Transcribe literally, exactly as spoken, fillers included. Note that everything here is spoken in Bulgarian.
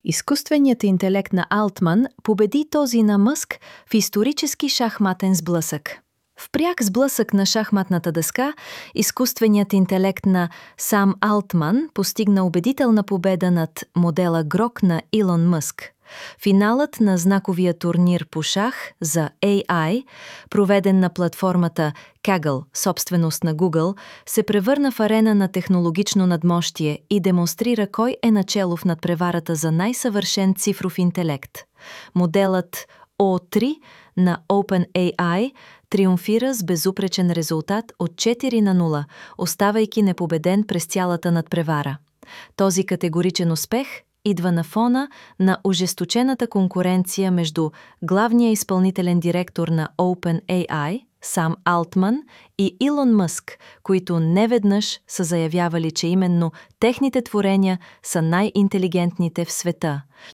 Изкуственият интелект на Алтман победи този на Мъск в исторически шахматен сблъсък. В пряк сблъсък на шахматната дъска, изкуственият интелект на Сам Алтман постигна убедителна победа над модела Грок на Илон Мъск. Финалът на знаковия турнир по шах за Ей Ай, проведен на платформата Kaggle, собственост на Google, се превърна в арена на технологично надмощие и демонстрира кой е начело в надпреварата за най-съвършен цифров интелект. Моделът О три на OpenAI триумфира с безупречен резултат от четири на нула, оставайки непобеден през цялата надпревара. Този категоричен успех идва на фона на ожесточената конкуренция между главния изпълнителен директор на OpenAI, Сам Алтман, и Илон Мъск, които неведнъж са заявявали, че именно техните творения са най-интелигентните в света.